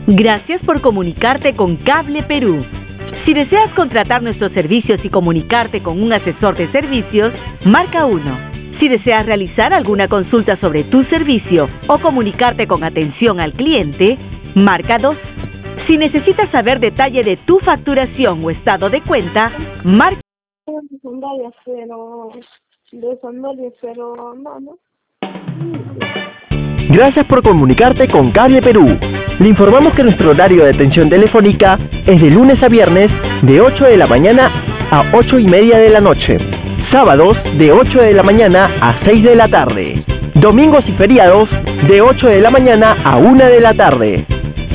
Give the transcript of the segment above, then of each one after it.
Gracias por comunicarte con Cable Perú. Si deseas contratar nuestros servicios y comunicarte con un asesor de servicios, marca 1. Si deseas realizar alguna consulta sobre tu servicio o comunicarte con atención al cliente, marca 2. Si necesitas saber detalle de tu facturación o estado de cuenta, marca... Gracias por comunicarte con Cable Perú. Le informamos que nuestro horario de atención telefónica es de lunes a viernes de 8 de la mañana a 8:30 de la noche. Sábados de 8 de la mañana a 6 de la tarde. Domingos y feriados de 8 de la mañana a 1 de la tarde.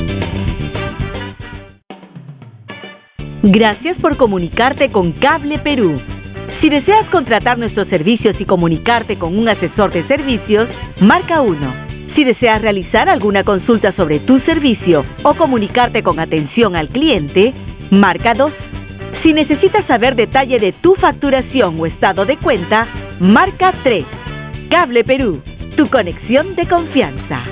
Gracias por comunicarte con Cable Perú. Si deseas contratar nuestros servicios y comunicarte con un asesor de servicios, marca 1. Si deseas realizar alguna consulta sobre tu servicio o comunicarte con atención al cliente, marca 2. Si necesitas saber detalle de tu facturación o estado de cuenta, marca 3. Cable Perú, tu conexión de confianza.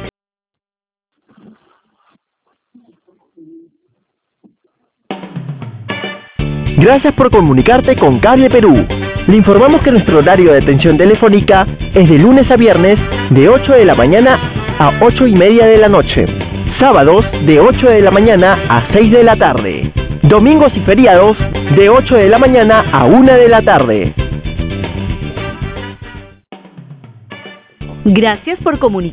Gracias por comunicarte con Cable Perú. Le informamos que nuestro horario de atención telefónica es de lunes a viernes de 8 de la mañana a 8:30 de la noche. Sábados de 8 de la mañana a 6 de la tarde. Domingos y feriados de 8 de la mañana a 1 de la tarde. Gracias por comunicar.